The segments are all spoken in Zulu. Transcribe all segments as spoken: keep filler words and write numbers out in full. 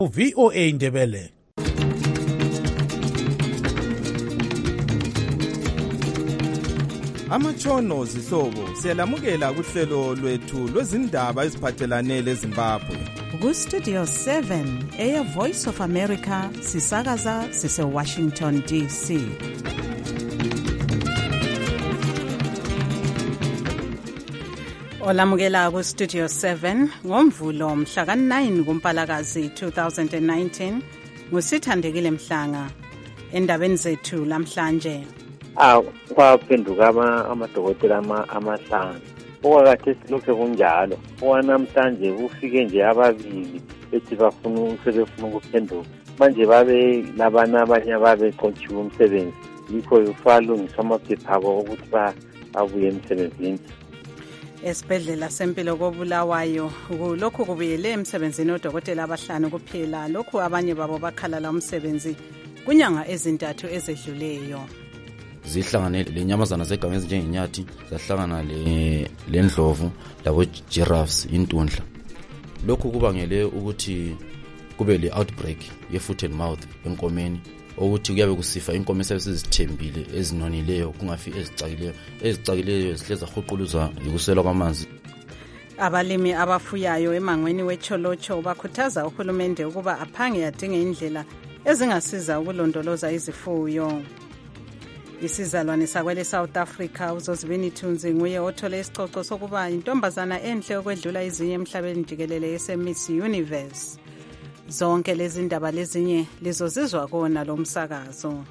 V O A Ndebele. Amatshono zihlobo siyalamukela kuhlelo lwethu lwezindaba eziphathelane leZimbabwe. Ku Studio seven eya Voice of America sisakaza sise Washington D C. Olamukela ku Studio seven ngomvulo mhla ka nine kuMpalakazi two thousand nineteen ngusithandekile Mhlanga. Endabeni zethu lamhlanje Ah kwaphenduka amadokotela amahlanu. Okwakade silokho kunjalo. Owanamhlanje kufike nje ababili bethi bafuna sebefuna ukuphenduka. Manje babe labana abanye babeqotshiwe umsebenzi. Yikho ufalungiswa amaphepha abo ukuthi babuye emsebenzini. Esibhedlela sempilo koBulawayo lokhu kubuyele emsebenzini odokotela abahlanu kuphela. Lokhu abanye babo bakhalala umsebenzi kunyanga ezintathu ezedluleyo. Zihlangane lenyamazana zeganga ezinjengenyathi, zahlangana le lendlovu labo giraffes intundla. Lokhu kubangele ukuthi kube le outbreak ye foot and mouth enkomeni, ukuthi kuyabe kusifa inkomo esezithembile ezinonileyo kungafi ezicakileyo ezicakileyo zihleza huquluza yikusela kwamanzi. Abalimi abafuyayo emangweni weCholocho bakhuthaza uhulumende ukuba aphange adinge indlela ezingasiza ukulondoloza izifuyo. Isizalwane sakwele South Africa uZozibini Thunzi nguye othole isicoco sokuba intombazana enhle okwedlula izinye emhlabeni jikelele yeSemiss Universe. Zonke lezi ndaba lezinye lizozizwa kona lo msakazo.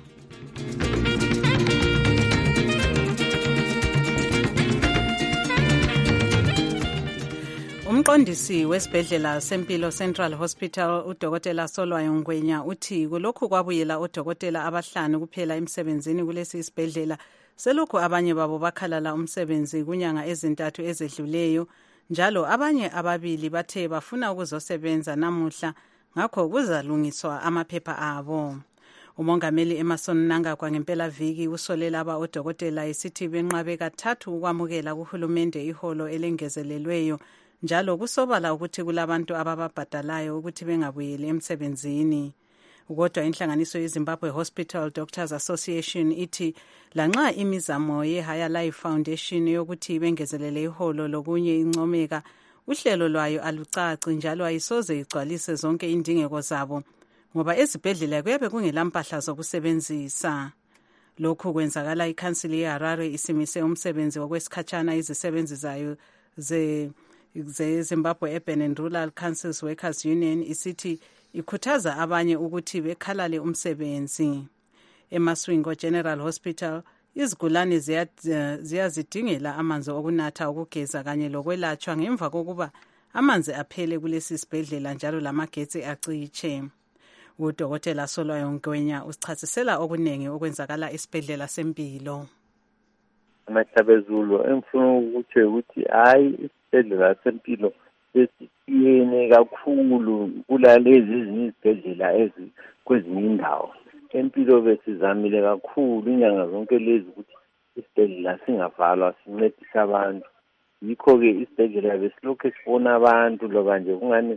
Umqondisi wesibhedlela sempilo Central Hospital uDokotela Solwayo Ngwenya uthi kulokhu kwabuyela odokotela abahlanu kuphela emsebenzini kulesi isibhedlela selokhu abanye babo bakhalala umsebenzi kunyanga ezintathu ezedluleyo, njalo abanye ababili bathe bafuna ukuzosebenza namuhla ngakho kuzalungiswa amaphepha abo. Umongameli Emerson Mnangagwa ngempela viki usolela aba odokotela isithi benqabe kathathu ukwamukela kuhulumende iholo elengezelelweyo, njalo kusobala ukuthi kulabantu abababhadalayo ukuthi bengabuyeli emsebenzini. Kodwa inhlanganiso yeZimbabwe Hospital Doctors Association ithi lanxa imizamo yeHigher Life Foundation yokuthi bengezelele iholo lokunye incomeka, uhlelo lwayo alucaci njalo ayisoze igcwalise zonke indingeko zabo ngoba ezibhedlela kuyabe kungelampahla zokusebenzisa. Lokhu kwenzakala iCouncil yeHarare isimise umsebenzi wokwesikhatshana izisebenzi zayo ze ze-Zimbabwe Urban and Rural Councils Workers Union isithi ikhuthaza abanye ukuthi bekhalale umsebenzi. EMaswingo General Hospital izigulane ziyazidingela amanzi okunatha, ukugeza kanye lokwelatshwa ngemva kokuba amanzi aphele kulesi sibhedlela njalo lamagetsi aciche. UDokotela Solwayo Ngwenya usichasisela okuningi okwenzakala esibhedlela sempilo. Amathabezulu emfuna ukuthi ukuthi hayi isibhedlela sempilo sesiyene kakhulu kulalezi ezinye izibhedlela ezi kwezinye indawo. Empilo besizamile kakhulu inyanga zonke lezi ukuthi isibhedlela singavalwa sincedise abantu. Yikho-ke isibhedlela besilokhu sibona abantu loba nje kungani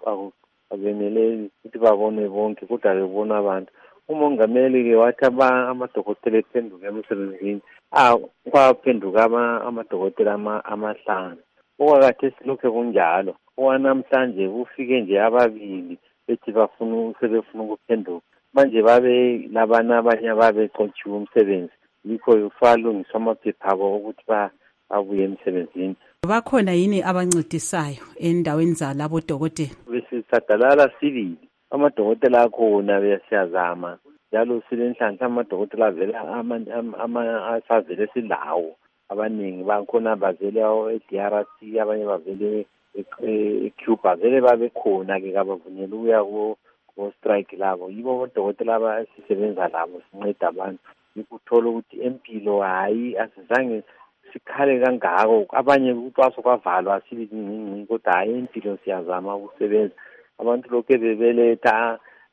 abenele ukuthi babone bonke kodwa bebona abantu. Umongameli-ke wathi amadokotela ephenduka emsebenzini ah kwaphenduka amadokotela amahlanu. Okwakade silokho kunjalo. Owanamhlanje kufike nje ababili bethi bafuna sebefuna ukuphenduka. Manje babe labana abanye babeqotshiwe umsebenzi. Yikho ufalungiswa amaphepha abo ukuthi babuye emsebenzini. Bakhona yini abancedisayo endaweni zalabo dokotela? Besisadalala sibili. Amadokotela akhona beyasiyazama njalo silenhlanhla amadokotela avela ama asavele silawo abaningi bakhona bavele e-D R C abanye bavele eCuba vele babekhona ke abavunyelwe ukuya ku strike labo. Yibo odokotela abasisebenza labo sinceda abantu. Ukuthola ukuthi empilo hayi asizange sikhale kangako, abanye ukwaso kwavalwa sibi ncinci kodwa hayi empilo siyazama ukusebenza. Abantu lokho bebeletha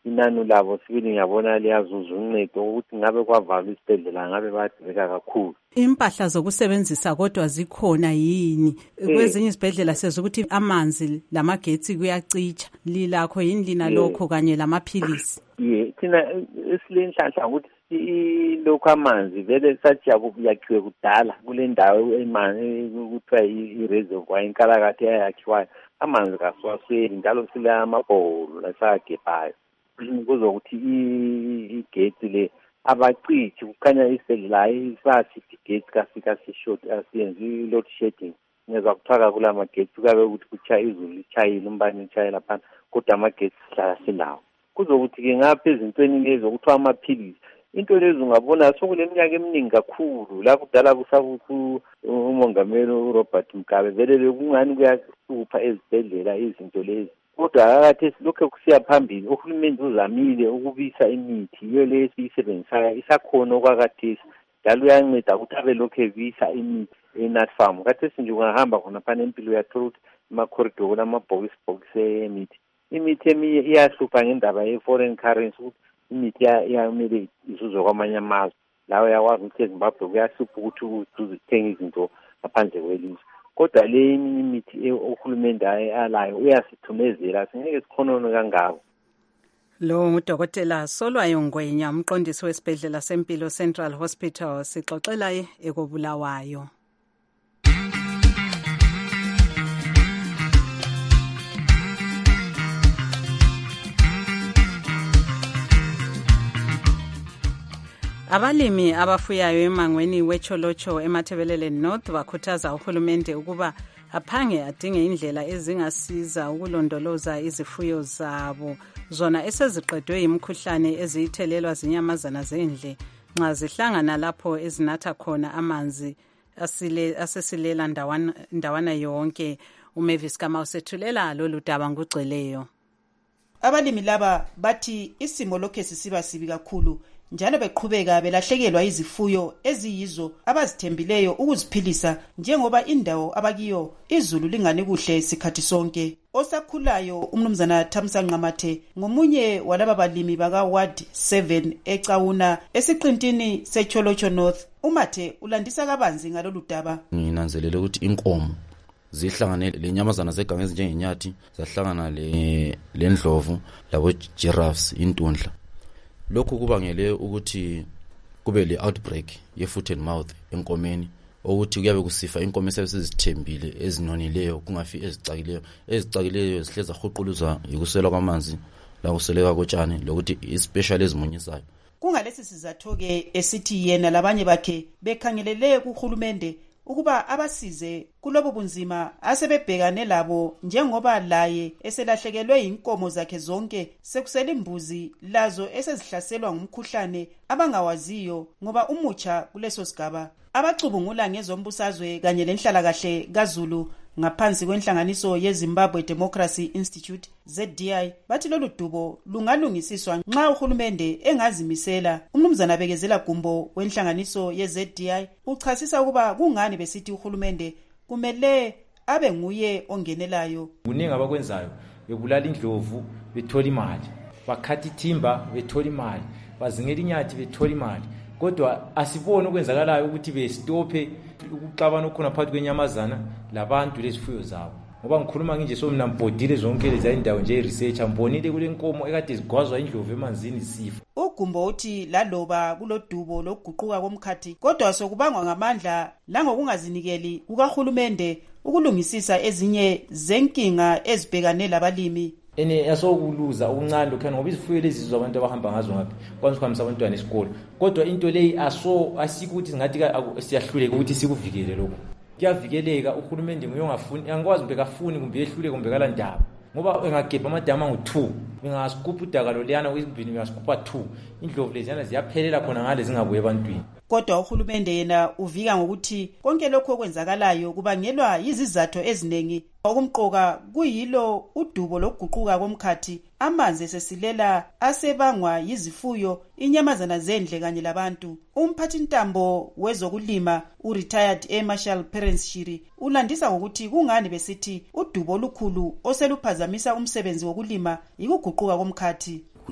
inani labo sibili ngiyabona liyazuza uncedo ukuthi ngabe kwavalwa isibhedlela ngabe bayadibeka kakhulu. Impahla zokusebenzisa kodwa zikhona yini? Kwezinye izibhedlela sezokuthi amanzi lamagetsi kuyacitsha. Lilakho yini lina lokho kanye lamaphilisi? Ye thina esilenhlanhla ukuthi lokho amanzi vele sajabu yakhiwe kudala kule ndawo emanzi kuthiwa i-reservoir inkalakatha eyakhiwayo amanzi kasiwasweli njalo sile amabholo lasagebhayo kuzokuthi igeti le abacithi kukhanya isibhedlela isasithi igeti kasika sishort asiyenzi load shedding ngezwa kuthiwa kula magetsi kabe ukuthi kuchaya izulu lichayile umbani uchayela phansi kodwa amagetsi sihlala silawo kuzokuthi-ke ngapha ezintweni lezo kuthiwa amaphilisi into lezo ungabona sokuleminyaka eminingi kakhulu la kudala kusakuthi umongameli uRobert Mugabe vele bekungani kuyahlupha ezibhedlela izinto lezi kodwa akathe lokho kusiya phambili uhulumeni uzamile ukubisa imithi iyo le esiyisebenzisayo isakhona okwakathesi njalo uyanceda ukuthi abe lokho ebisa imithi enatfarm kathesi nje ungahamba khona phana empilo uyathola ukuthi ama-corridor kulamabhokisi bhokisi emithi imithi eminye iyahlupha ngendaba ye-foreign currency ukuthi imithi iyamele izuzwe kwamanye amazwe lawo yakwazi ukuthi eZimbabwe kuyahlupha ukuthi uzithenga izinto ngaphandle kwelizwe kodwa le eminye imithi uhulumende alayo uyasithumezela singeke sikhonone kangako. Lo ngudokotela Solwayo Ngwenya umqondisi wesibhedlela sempilo Central Hospital sixoxela ekobulawayo. Abalimi abafuyayo emangweni weCholocho eMathebelele North bakhuthaza uhulumende ukuba aphange adinge indlela ezingasiza ukulondoloza izifuyo zabo zona eseziqedwe imikhuhlane ezithelelwa zinyamazana zendle nxa zihlangana lapho ezinatha khona amanzi asile asesilela ndawana ndawana yonke. uMavis Kama usethulela lolu daba ngugcweleyo. Abalimi laba bathi isimo lokho sisiba sibi kakhulu njalo beqhubeka belahlekelwa izifuyo eziyizo abazithembileyo ukuziphilisa njengoba indawo abakiyo izulu lingani kuhle sikhathi sonke. Osakhulayo umnumzana Thamsa Nqamathe ngomunye walaba balimi baka Ward seven eCawuna esiqintini seCholocho North. Umathe ulandisa kabanzi ngalolu daba. Nginanzelele ukuthi inkomo zihlangane lenyamazana zeganga ezinjengenyathi zahlangana le lendlovu labo giraffes intundla. Lokhu kubangele ukuthi kube le outbreak ye foot and mouth enkomeni ukuthi kuyabe kusifa inkomo esezithembile ezinonileyo kungafi ezicakileyo ezicakileyo zihleza huquluza yikusela kwamanzi la kuseleka kotshani lokuthi especially ezimunyisayo. Kungalesi sizathu ke esithi yena labanye bakhe bekhangelele kuhulumende ukuba abasize kulobo bunzima asebebhekane labo njengoba laye eselahlekelwe inkomo zakhe zonke sekusela imbuzi lazo esezihlaselwa ngumkhuhlane abangawaziyo ngoba umutsha kuleso sigaba. Abacubungula ngezombusazwe kanye lenhlalakahle kaZulu ngaphansi kwenhlanganiso yeZimbabwe Democracy Institute Z D I bathi lolu dubo lungalungisiswa nxa uhulumende engazimisela. Umnumzana Bekezela Gumbo wenhlanganiso yeZ D I uchasisa ukuba kungani besithi uhulumende kumele abe nguye ongenelayo. Kuningi abakwenzayo bebulala indlovu bethola imali, bakhathi thimba bethola imali, bazingela inyathi bethola imali. Kodwa asibone okwenzakalayo ukuthi bestophe ukuxabana okhona phakathi kwenyamazana labantu lezifuyo zabo. Ngoba ngikhuluma nje so mina mbodile zonke lezi indawo nje researcher mbonile kule nkomo ekade zigwazwa indlovu emanzini sifa. Ugumbo uthi laloba kulodubo lokuguquka komkhathi kodwa sokubangwa ngamandla langokungazinikeli kukaHulumende ukulungisisa ezinye zenkinga ezibhekane labalimi. Ene yasokuluza ukuncane lokhana ngoba izifuyo lezi zabantu abahamba ngazo ngaphi kwanza kuhambisa abantwana esikole kodwa into leyi aso asikuthi singathi siyahluleka ukuthi sikuvikele lokho. Kuyavikeleka uhulumende nguye ongafuni angikwazi mbeka afuni kumbe yehlule kumbe kala ndaba ngoba engagebha amadama ngo two bengasikupha udakalo liyana kwizimbini bengasikupha two indlovu leziyana ziyaphelela khona ngale zingabuye ebantwini. Kodwa uhulumende yena uvika ngokuthi konke lokho okwenzakalayo kubangelwa yizizathu eziningi okumqoka kuyilo udubo lokuguquka komkhathi amanzi esesilela asebangwa yizifuyo inyamazana zendle kanye labantu. Umphathi ntambo wezokulima u-retired Air Marshal Perence Shiri ulandisa ngokuthi kungani besithi udubo olukhulu oseluphazamisa umsebenzi wokulima ikuguquka komkhathi.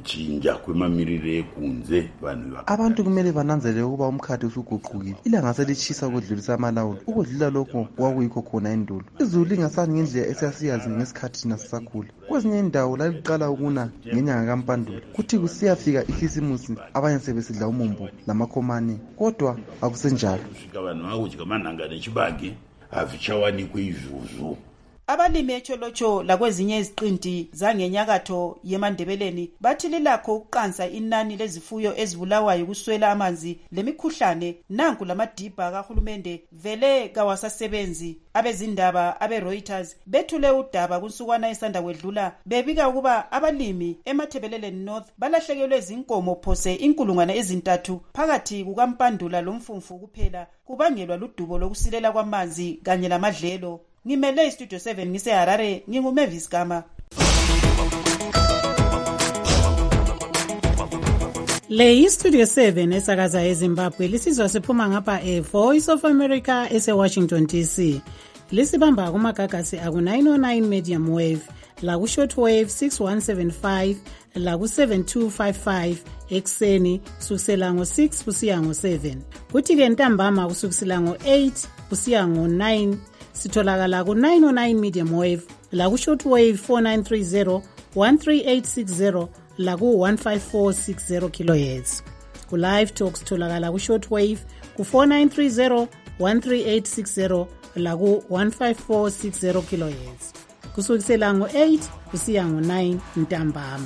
kuchinja kwemamirire ekunze vanhu. Abantu kumele bananzelele ukuba umkhathi usuguqukile. Ilanga selitshisa ukudlulisa amalawulo. Ukudlula lokho kwakuyikho khona endulo. Izulu lingasani ngendlela esasiyazi ngesikhathi thina sisakhula. Kwezinye indawo laliqala ukuna ngenyanga kaMpandula. Kuthi kusiyafika ikhisimusi abanye sebesidla umumbu lamakhomane. Kodwa akusenjalo. Kusvika vanhu vakudya manhanga nechibage havichawanikwi izvozvo. Abalimi eCholocho lakwezinye iziqinti zangenyakatho yeMandebeleni bathi lilakho ukuqansa inani lezifuyo ezibulawayo kuswela amanzi lemikhuhlane. Nanku lamadibha kahulumende vele kawasasebenzi. Abezindaba abe-Reuters bethule udaba kunsukwana esanda kwedlula bebika ukuba abalimi eMathebeleleni North balahlekelwe izinkomo phose inkulungwane ezintathu phakathi kukaMpandula lomfumfu kuphela kubangelwa ludubo lokusilela kwamanzi kanye lamadlelo. Ngimele iStudio seven ngise Harare, nginguMavis Gama. Le iStudio seven esakaza eZimbabwe lisizwa siphuma ngapha eVoice of America eseWashington D C. Lisibamba kumagagasi aku nine oh nine medium wave, la ku short wave six one seven five, la ku seven two five five ekseni kusukela ngo six kusiya ngo seven. Kuthi ke ntambama kusukela ngo eight kusiya ngo nine. Sitholakala ku nine oh nine medium wave, la ku short wave four nine three zero, one three eight six zero, la ku one five four six zero kilohertz. Ku live talk sitholakala ku short wave ku four nine three zero, one three eight six zero, la ku one five four six zero kilohertz. Kusukela ngo eight kusiya ngo nine ntambama.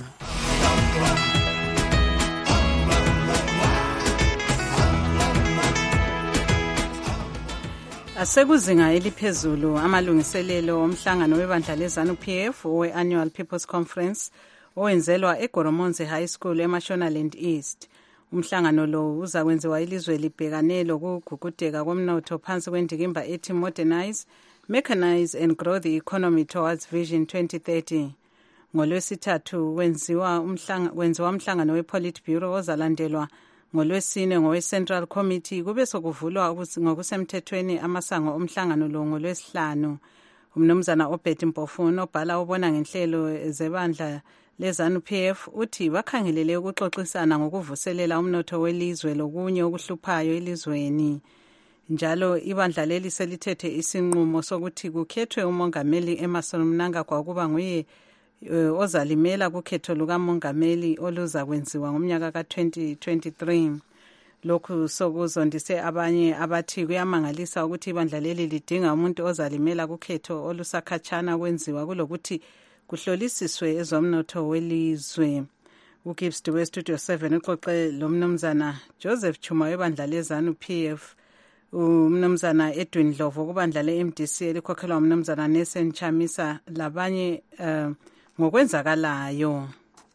Asekuzinga eliphezulu amalungiselelo omhlangano webandla leZANU P F we-Annual People's Conference owenzelwa eGoromonzi High School eMashonaland East. Umhlangano lo uzakwenziwa ilizwe libhekane lokugugudeka komnotho phansi kwendikimba ethi Modernize, Mechanize and Grow the Economy Towards Vision twenty thirty. NgoLwesithathu wenziwa umhlanga wenziwa umhlangano wePolitburo ozalandelwa ngoLwesine ngowe-Central Committee kube sokuvulwa ngokusemthethweni amasango omhlangano lo ngoLwesihlanu. Umnumzana Obed Mpofuni obhala ubona ngenhlelo zebandla leZANU P F uthi bakhangelele ukuxoxisana ngokuvuselela umnotho welizwe lokunye okuhluphayo elizweni. Njalo ibandla leli selithethe isinqumo sokuthi kukhethwe umongameli Emmerson Mnangagwa kuba nguye Uh, ozalimela kukhetho lukamongameli oluza kwenziwa ngomnyaka ka twenty twenty-three. Lokhu sokuzondise abanye abathi kuyamangalisa ukuthi ibandla leli lidinga umuntu ozalimela kukhetho olusakhatshana kwenziwa kulokuthi kuhlolisiswe ezomnotho welizwe. uGibbs Dube Studio seven uxoxe lomnumzana Joseph Chuma webandla leZANU P F, umnumzana Edwin Dlovo kubandla le-M D C elikhokhelwa umnumzana Nelson Chamisa labanye uh, ngokwenzakalayo.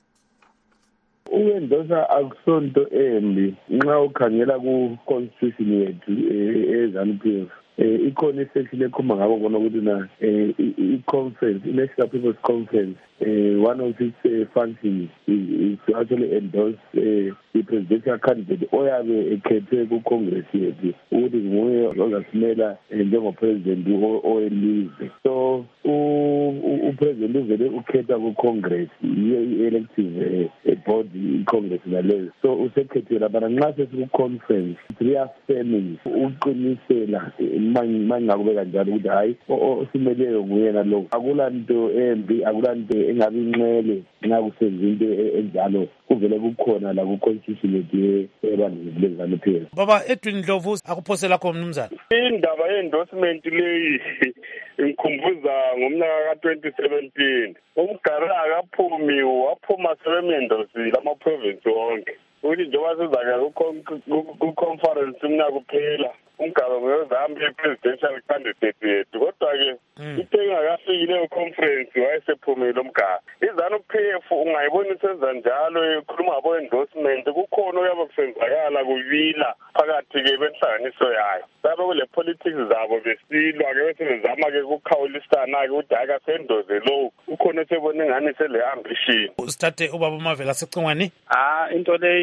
Uwendosa akusonto embi nxa ukhangela ku constitution yethu eZANU P F. Eh ikhona isection ekhoma ngabo bona ukuthi na i conference, National People's Conference, uh, one of its uh, functions is, is to actually endorse uh, the presidential candidate oyabe ekhethwe ku Congress yethu ukuthi nguye ozasimela njengopresident oyelizwe. So upresident uvele ukhetha ku Congress, i-elective body i-Congress naleyo. So usekhethela bana nxa sesiku conference reaffirming uqinisela mangakubeka njalo ukuthi hayi osimeleyo nguyena lo. Akulanto embi, akulanto engabi inxele nxa kusenza into enjalo kuvele kukhona la ku constitution yethu ebandla leZANU P F. Baba Edwin Dlovu akuphosela khona mnumzana. Indaba ye-endorsement leyi ngikhumbuza ngomnyaka ka twenty seventeen. Umgara akaphumi waphuma sebemendosile ama-province wonke. Uthi njengoba sizake ku-conference umnyaka uphela umgaba ngezambi ye-presidential candidate yethu kodwa-ke ithe ingakafiki leyo conference wayesephumile umgaba. iZANU P F ungayibona isenza njalo ikhuluma ngabo-endorsement, kukhona okuyabe kusenzakala kubila phakathi-ke benhlanganiso yayo. Sabe kule politics zabo besilwa-ke bese bezama-ke ukukhawulisana-ke ukuthi hayi kasendoze lowo ukhona esebona ingani sele ambition. Sithathe ubaba uMavela secingweni. Ah into leyi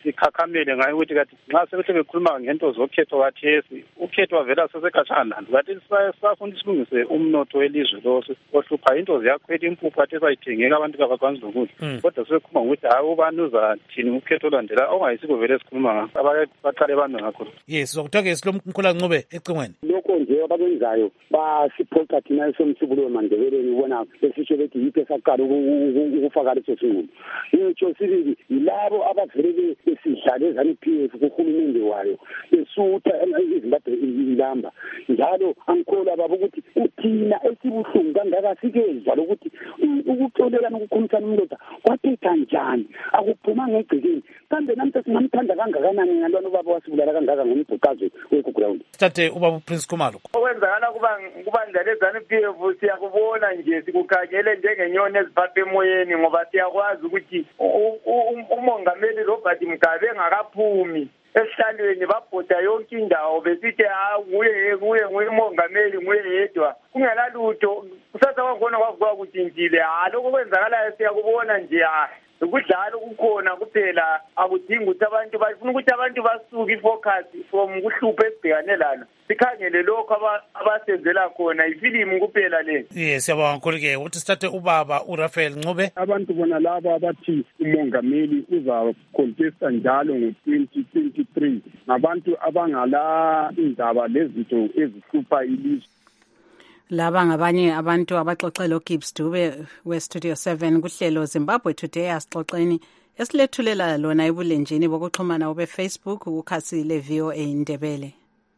sikhakhamele ngayo ukuthi kathi nxa sebehle bekhuluma ngento zokhetho kathesi ukhetho wavela sesekhatshana lando kathi sisafuna isilungise umnotho welizwe lo ohlupha into ziyakhwela impuphu athi sayithengeka abantu kabakwanisi lokudla kodwa sebekhuluma ngokuthi hayi ubani uzathini ukhetho olandela ongayisiko vele sikhuluma ngakho abaqale bambe ngakho. Yes, sizokuthola ke Silomkhulu Ncube ecingweni. Lokho nje abakwenzayo basiphoqa thina esomsibulo wemandebeleni ubona besitsho bethi yiphi esaqala ukufaka leso sinqumo. Yitsho sibili yilabo abavele besidlala ezanu-P F kuhulumende wayo besutha izimbabwe ilamba njalo angikholwa baba ukuthi uthina esibuhlungu kangaka sikezwa lokuthi ukuxolelana ukukhumisana umloda kwathetha njani akuphuma ngegcikeni kambe namhla singamthanda kangakanani ngalwana ubaba wasibulala kangaka ngombhuqazwe wekuground. Sithathe ubaba Prince Khumalo. Okwenzakala kuba kubandla ezanu-P F siyakubona nje sikukhangele njengenyoni eziphatha emoyeni ngoba siyakwazi ukuthi umongameli Robert Mugabe engakaphumi esihlalweni babhoda yonke indawo besithi ha nguye nguye nguye umongameli nguye yedwa kungelalutho kusasa kwakhona kwavuka kutshintshile ha lokho kwenzakalayo siyakubona nje ha ukudlala ukukhona kuphela akudingi ukuthi abantu bafuna ukuthi abantu basuke ifocus from kuhlupha esibhekane lalo sikhangele lokho abasenzela khona ifilimu kuphela le. Yes, siyabonga kakhulu ke uthi sithathe ubaba uRafael Ncube. Abantu bona labo abathi umongameli uza contesta njalo ngo-twenty twenty-three ngabantu abangala indaba lezinto ezihlupha ilizwe. Laba ngabanye abantu abaxoxela uGibbs Dube we-Studio seven kuhlelo Zimbabwe Today asixoxeni esilethulela lona ebulenjini bokuxhumana obe Facebook ukukhasi le V O A Ndebele.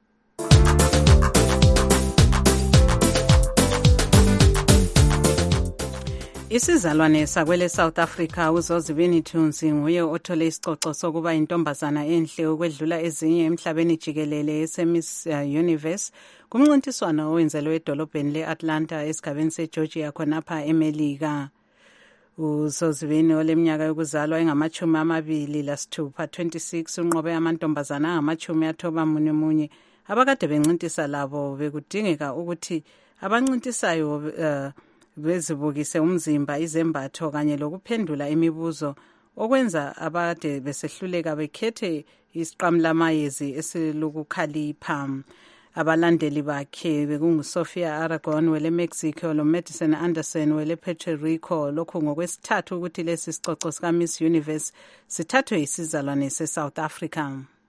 Isizalwane sakwele South Africa uZozibini Thunzi nguye othole isicoco sokuba intombazana enhle ukwedlula ezinye emhlabeni jikelele eseMiss Universe kumncintiswano owenzelwe edolobheni le-Atlanta esigabeni seGeorgia khonapha eMelika. uZozibini oleminyaka yokuzalwa engamachumi amabili lasithupha twenty-six unqobe amantombazana angamachumi athoba munye munye abakade bencintisa labo bekudingeka ukuthi abancintisayo uh, bezibukise umzimba izembatho kanye lokuphendula imibuzo okwenza abade besehluleka bekhethe isiqamlamayezi esilukukhalipha. Abalandeli bakhe bekunguSophia Aragon wele Mexico lo Madison Anderson wele Puerto Rico lokho ngokwesithathu ukuthi lesi sicoco sika Miss Universe sithathwe isizalwane seSouth Africa.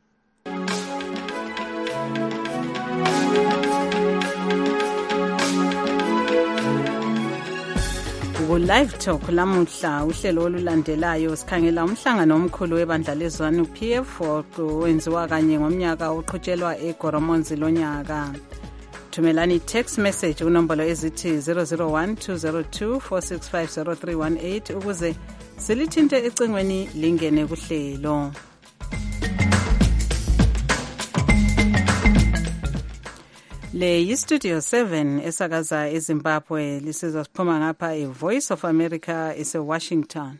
Live Talk lamuhla uhlelo olulandelayo sikhangela umhlangano omkhulu webandla lezwanu P F owenziwa kanye ngomnyaka oqhutshelwa eGoromonzi lonyaka. Thumelani text message unombolo ezithi zero zero one two zero two four six five zero three one eight ukuze silithinte ecingweni lingene kuhlelo. Le yi-Studio seven esakaza eZimbabwe lisizwa siphuma ngapha e-Voice of America ese-Washington.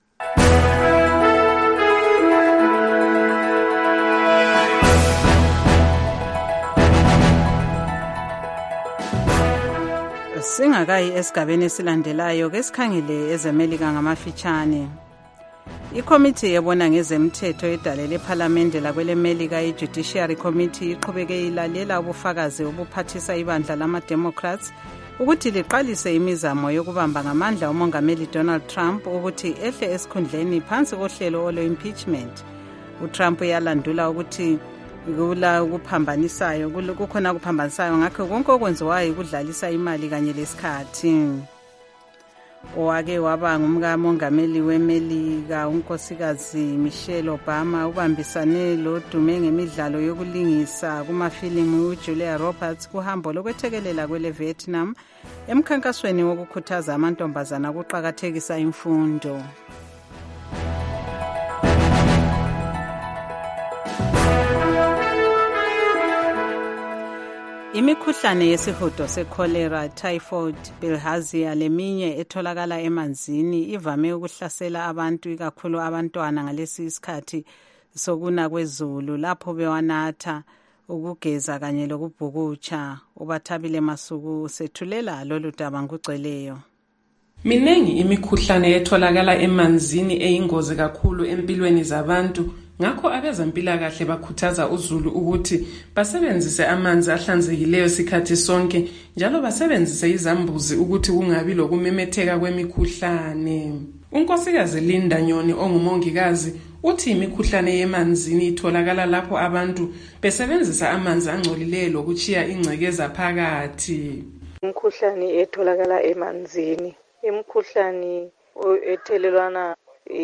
Singakayi esigabeni esilandelayo ke sikhangele ezemelika ngamafitshane. Ikomiti yebona ngezemthetho edalele eParliament lakwele Melika iJudiciary Committee iqhubeke ilalela ubufakazi obuphathisa ibandla lama-Democrats ukuthi liqalise imizamo yokubamba ngamandla umongameli Donald Trump ukuthi ehle esikhundleni phansi kohlelo olo-impeachment. uTrump yalandula ukuthi kula ukuphambanisayo kukhona ukuphambanisayo ngakho konke okwenziwayo ukudlalisa imali kanye lesikhathi. Owake waba ngumkamongameli weMelika unkosikazi Michelle Obama ubambisane lodume ngemidlalo yokulingisa kumafilimu uJulia Roberts kuhambo lokwethekelela kwele Vietnam emkhankasweni wokukhuthaza amantombazana ukuqhakathekisa imfundo. Imikhuhlane yesihudo secholera, typhoid, bilharzia leminye etholakala emanzini ivame ukuhlasela abantu ikakhulu abantwana ngalesi isikhathi sokuna kwezulu lapho bewanatha ukugeza kanye lokubhukutsha. Ubathabile Masuku sethulela lolu daba ngugcweleyo. Minengi imikhuhlane etholakala emanzini eyingozi kakhulu empilweni zabantu Ngakho abezempilakahle bakhuthaza uZulu ukuthi basebenzise amanzi ahlanzekileyo sikhathi sonke njalo basebenzise izambuzi ukuthi kungabi lokumemetheka kwemikhuhlane. Unkosikazi Linda Nyoni ongumongikazi uthi imikhuhlane yemanzini itholakala lapho abantu besebenzisa amanzi angcolileyo lokuchiya ingcekeza phakathi. Imikhuhlane etholakala emanzini, imikhuhlane ethelelwana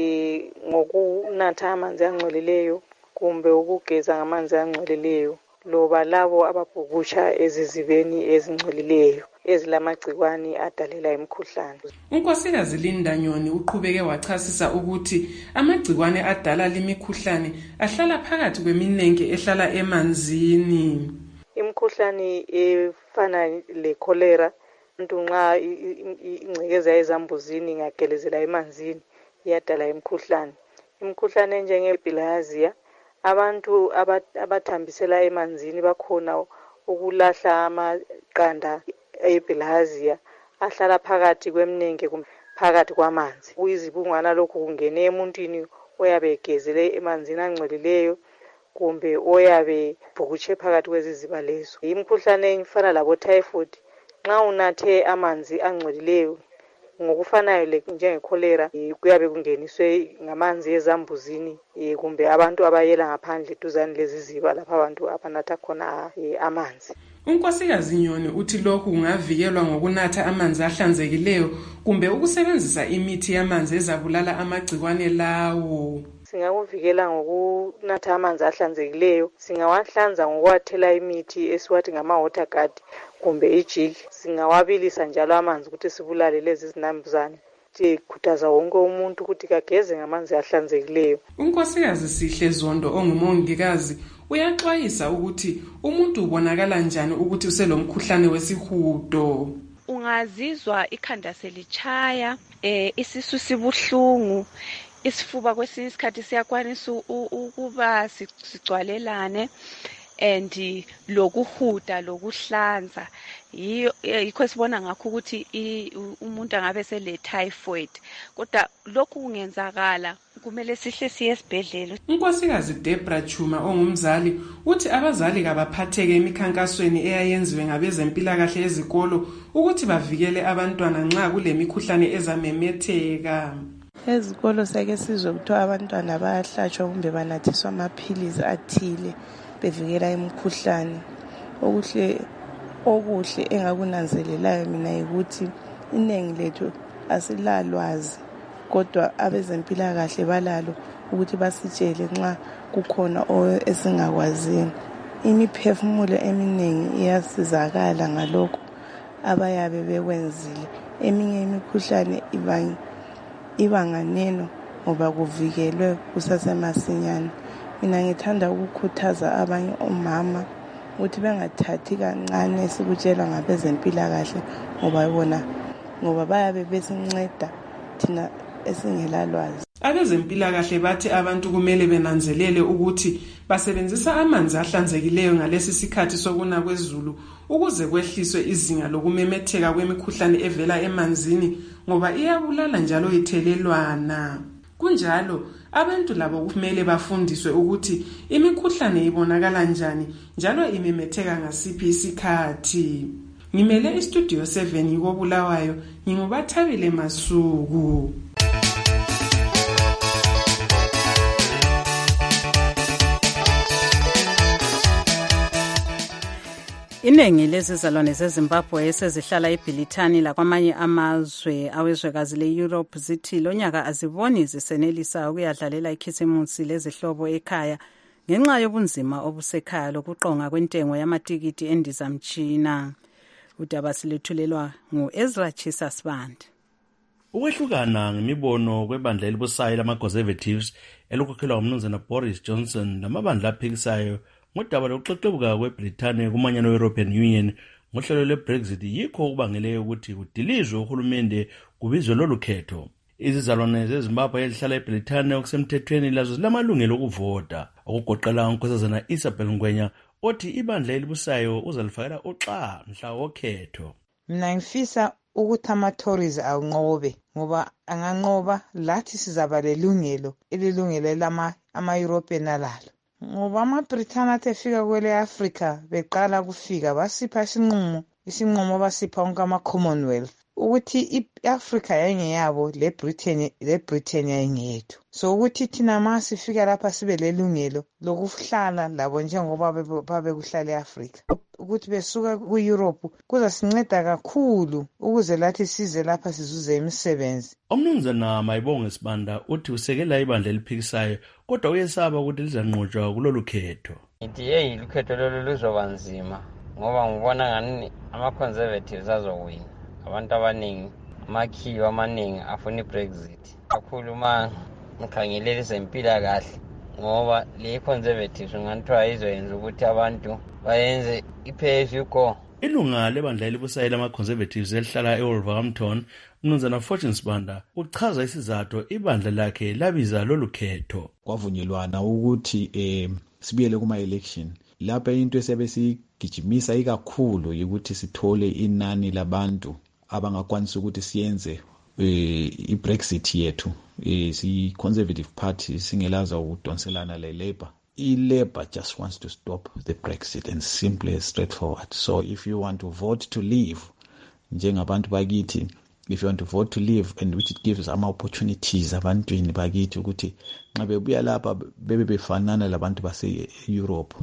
e ngokunatha amanzi angcolileyo kumbe ukugeza ngamanzi angcolileyo loba labo ababhukutsha ezizibeni ezingcolileyo ezilamagcikwane adalela imikhuhlane. Unkosikazi Linda Nyoni uqhubeke wachasisa ukuthi amagcikwane adala limikhuhlane ahlala phakathi kweminenke ehlala emanzini. Imikhuhlane efana le cholera, umuntu nxa ingcekeza ezambuzini ngagelezela emanzini iyadala imikhuhlane. Imikhuhlane enjenge bilharzia, abantu abathambisela emanzini bakhona ukulahla amaqanda ebilharzia ahlala phakathi kwemnenke phakathi kwamanzi. Kuyizibungwana lokhu kungene emuntwini oyabe egezele emanzini angcolileyo kumbe oyabe bhukutshe phakathi kweziziba lezo. Imikhuhlane efana labo typhoid, nxa unathe amanzi angcolileyo ngokufanayo njenge cholera kuyabe kungeniswe ngamanzi ezambuzini kumbe abantu abayela ngaphandle duzane leziziba lapha abantu abanatha khona amanzi. Unkosikazi Nyoni uthi lokhu kungavikelwa ngokunatha amanzi ahlanzekileyo kumbe ukusebenzisa imithi yamanzi ezabulala amagcikwane lawo. Singakuvikela ngokunatha amanzi ahlanzekileyo, singawahlanza ngokuwathela imithi esiwathi ngama water guard kumbe ijig. Singawabilisa njalo amanzi ukuthi sibulale lezi zinambuzane. Sikhuthaza wonke umuntu ukuthi kageze ngamanzi ahlanzekileyo. Unkosikazi Sihle Zondo ongumongikazi uyaxwayisa ukuthi umuntu ubonakala njani ukuthi uselomkhuhlane wesihudo. Ungazizwa ikhanda selitshaya, eh isisu sibuhlungu, isifuba kwesinye isikhathi siyakwanisa ukuba sigcwalelane and lokuhuda lokuhlanza. Yikho sibona ngakho ukuthi umuntu angabe sele typhoid, kodwa lokhu kungenzakala kumele sihle siye esibhedlela. Unkosikazi Debra Chuma ongumzali uthi abazali kabaphatheke emikhankasweni eyayenziwe ngabezempilakahle ezikolo ukuthi bavikele abantwana nxa kulemikhuhlane ezamemetheka. Ezikolo sake sizwe kuthiwa abantwana bayahlatshwa kumbe banathiswa amaphilizi athile bevikela imikhuhlane. Okuhle okuhle engakunanzelelayo mina ukuthi iningi lethu asilalwazi, kodwa abezempilakahle balalo ukuthi basitshele nxa kukhona esingakwaziyo. Imiphefumulo eminingi iyasizakala ngalokho abayabe bekwenzile. Eminye imikhuhlane ibanga ibanganeno ngoba kuvikelwe kusasemasinyane. Mina ngithanda ukukhuthaza abanye omama ukuthi bengathathi kancane esikutshelwa ngabezempilakahle ngoba bona ngoba bayabe besinceda thina esingelalwazi. Abezempilakahle bathi abantu kumele benanzelele ukuthi basebenzisa amanzi ahlanzekileyo ngalesi sikhathi sokuna kwezulu ukuze kwehliswe izinga lokumemetheka kwemikhuhlane evela emanzini ngoba iyabulala njalo ithelelwana. Kunjalo abantu labo kumele bafundiswe ukuthi imikhuhlane ibonakala njani njalo imemetheka ngasiphi isikhathi. Ngimele istudio seven yikobulawayo, ngingubathabile Masuku. Iningi lezizalwane zeZimbabwe esezihlala eBhilithani lakwamanye amazwe awezwekazi le-Europe zithi lonyaka aziboni zisenelisa ukuyadlalela ikhisimusi lezihlobo ekhaya ngenxa yobunzima obusekhaya lokuqonga kwentengo yamatikiti endizamtshina. Udaba silethulelwa ngu-Ezra Chisasband. Ukwehlukana ngemibono kwebandla elibusayo lama-Conservatives elokhokhelwa umnumzana Boris Johnson lamabandla aphikisayo ngodaba lokuxexebuka kweBrithani kumanyano we-European Union ngohlelo lwe-Brexit yikho okubangele ukuthi kudilizwe uhulumende kubizwe lolu khetho. Izizalwane zeZimbabwe ezihlala eBrithani okusemthethweni lazo zilamalungelo okuvota, okugoqela unkosazana Isabel Ngwenya othi ibandla elibusayo uzalifakela uxa mhla wokhetho. Mina ngifisa ukuthi ama-Tories anqobe ngoba anganqoba lathi sizaba lelungelo ililungelo lama ama-European alalo ngoba ama-Britain athi efika kwele Africa beqala kufika basipha isinqumo isinqumo basipha onke ama-Commonwealth ukuthi i-Africa yayingeyabo le Britain le Britain yayingeyethu so ukuthi thina masifika lapha sibe lelungelo lokuhlala labo njengoba babe kuhlala eAfrica ukuthi besuka ku-Europe kuzasinceda kakhulu ukuze lathi size lapha sizuze imisebenzi. Umnumzana Mayibonge Sibanda uthi usekela ibandla eliphikisayo kodwa uyesaba ukuthi lizanqotshwa kulolu khetho. Ithi hey ukhetho lolu luzoba nzima ngoba ngibona ngani ama-conservatives azowina. Abantu abaningi amakhiwo amaningi afuna i-Brexit kakhulu ma ngikhangelele izempilakahle ngoba le conservatives nganithiwa izoyenza ukuthi abantu bayenze i-pay as you go. Ilunga lebandla elibusayo lama-conservatives elihlala e-Wolverhampton umnumzana Fortune Sibanda uchaza isizathu ibandla lakhe labiza lolu khetho. Kwavunyelwana ukuthi eh sibuyele kuma-election lapha into esiyabe sigijimisa ikakhulu ukuthi sithole inani labantu abangakwanisa ukuthi siyenze i-Brexit yethu si-Conservative Party singelaza ukudonselana le-Labour. I-Labour just wants to stop the Brexit and simply straightforward. So if you want to vote to leave njengabantu bakithi, if you want to vote to leave and which it gives some opportunities abantwini bakithi ukuthi nxa bebuya lapha bebe befanana labantu base-Europe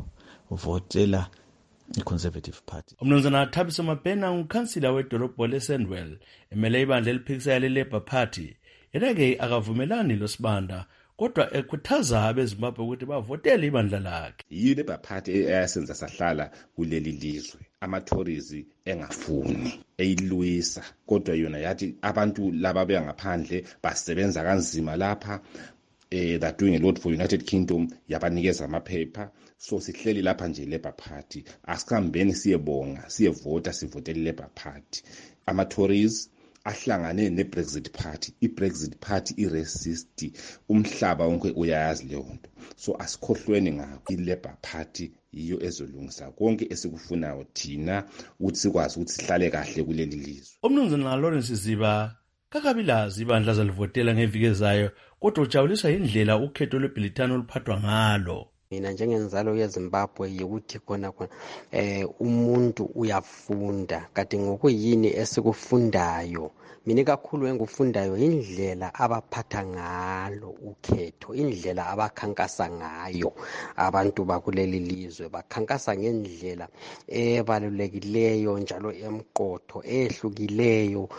votela i-Conservative Party. Umnumzana Thabiso Mabhena ngukhansila wedolobho le-Sandwell emele ibandla eliphikisayo le-Labour Party yena-ke akavumelani loSibanda kodwa ekhuthaza abeZimbabwe ukuthi bavotele ibandla lakhe. I-Labour Party eyasenza sahlala kuleli lizwe ama-Tories engafuni eyilwisa kodwa yona yathi abantu laba bengaphandle basebenza kanzima lapha eh they're doing a lot for United Kingdom yabanikeza amaphepha so sihleli lapha nje Labour Party asikambeni siyebonga siyevota sivotele Labour Party. Ama-Tories ahlangane ne-Brexit Party i-Brexit Party i-racist umhlaba wonke uyayazi leyo nto so asikhohlweni ngakho i-Labour Party yiyo ezolungisa konke esikufunayo thina ukuthi sikwazi ukuthi sihlale kahle kuleli lizwe. Umnumzana Lawrence Ziba kakabilazi ibandla zalivotela ngeviki ezayo kodwa ujabuliswa indlela ukhetho lweBritani oluphathwa ngalo. Mina njengenzalo yeZimbabwe yikuthi khona khona eh umuntu uyafunda kade ngokuyini esikufundayo mina kakhulu engufundayo indlela abaphatha ngalo ukhetho indlela abakhankasa ngayo abantu bakuleli lizwe bakhankasa ngendlela ebalulekileyo njalo emqotho ehlukileyo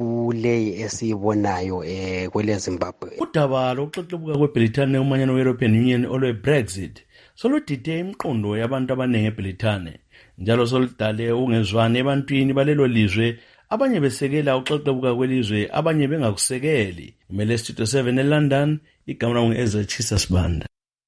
kuleyi esibonayo eh kwele Zimbabwe. Udaba lokuxoxebuka kweBritani umanyano we-European Union olwe Brexit soludide imqondo yabantu abaningi eBritani njalo soludale ungezwani ebantwini balelo lizwe abanye besekela uxoxebuka kwelizwe abanye bengakusekeli. Umele Studio seven eLondon igama ngu-Ezra Chisa Sibanda.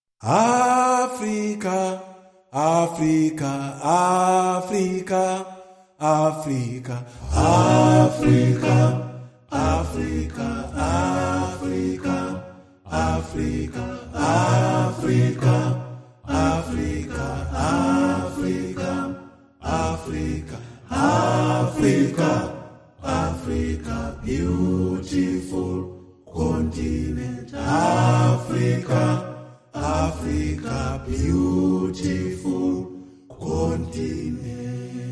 Africa Africa Africa Africa Africa Africa Africa Africa Africa Africa Africa Africa Africa Africa beautiful continent Africa Africa beautiful continent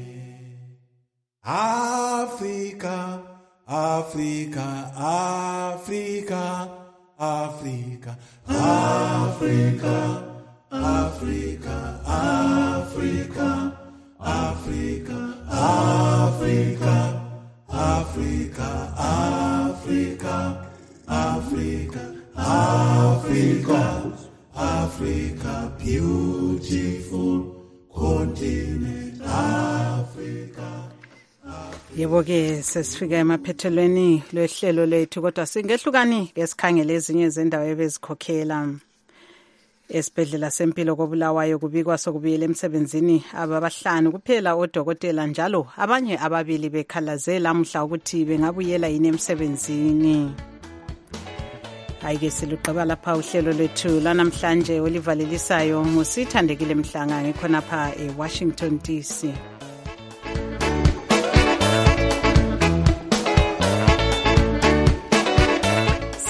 Africa Africa Africa Africa Africa Africa Africa Africa Africa Africa Africa Africa Africa Africa beautiful continent Africa. Yebo ke sesifika emaphethelweni lwehlelo lethu kodwa singehlukani ngesikhangele ezinye zendawo ebezikhokhela. Esibhedlela sempilo koBulawayo kubikwa sokubuyela emsebenzini ababahlanu kuphela odokotela njalo abanye ababili bekhalaze lamhla ukuthi bengabuyela yini emsebenzini. Ayike siluqaba lapha uhlelo lethu lanamhlanje olivalelisayo ngusithandekile Mhlanga ngikhona pha eWashington D C.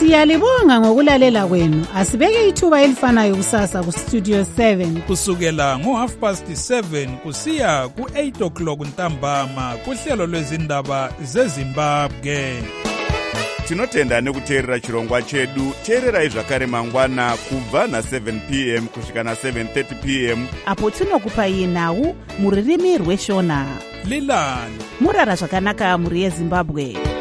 Siyalibonga ngokulalela kwenu. Asibeke ithuba elifanayo kusasa ku Studio seven kusukela ngo half past seven kusiya ku eight o'clock ntambama kuhlelo lwezindaba zeZimbabwe. Tinotenda nekuteerera chirongwa chedu. Teererai zvakare mangwana kubva na seven p m kusvika na seven thirty p m apo tinokupai nhau muririmi rweshona. Lilani murara zvakanaka muri yeZimbabwe.